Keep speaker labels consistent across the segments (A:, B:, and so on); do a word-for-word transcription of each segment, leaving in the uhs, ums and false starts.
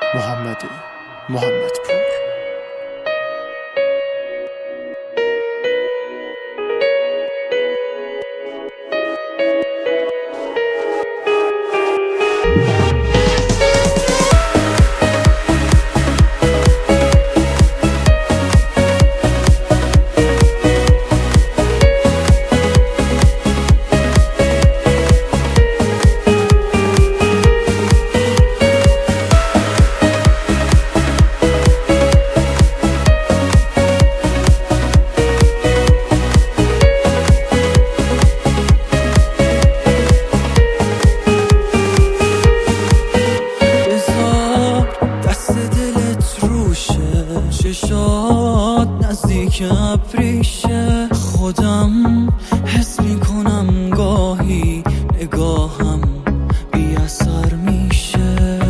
A: محمد محمدپور.
B: چشات نزدیک ابریشه، خودم حس میکنم گاهی نگاهم بی اثر میشه.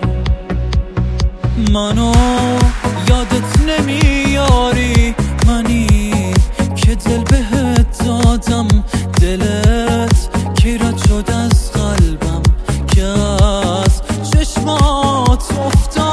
B: منو یادت نمیاری، منی که دل بهت دادم، دلت کی رد شد از قلبم که از چشمات افتاد.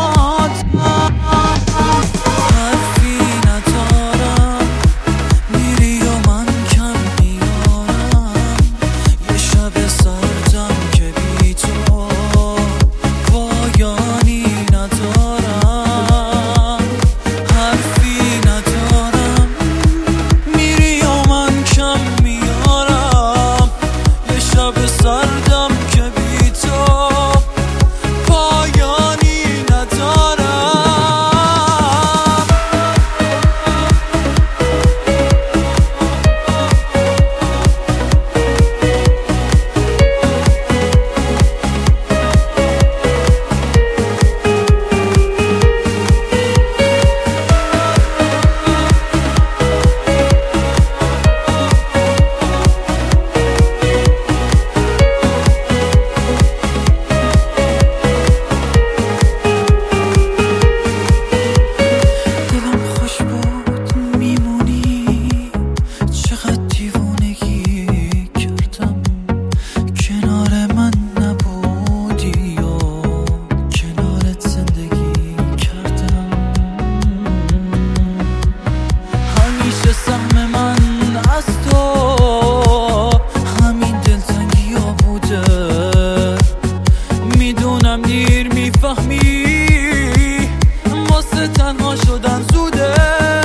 B: تنها شدن زوده،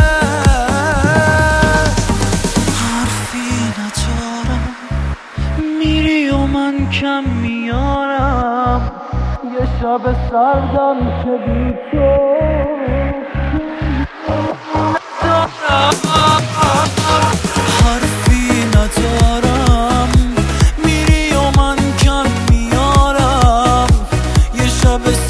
B: حرفی ندارم، میری و من کم میارم. یه شب سردم که بی تو حرفی ندارم، میری و من کم میارم. یه شب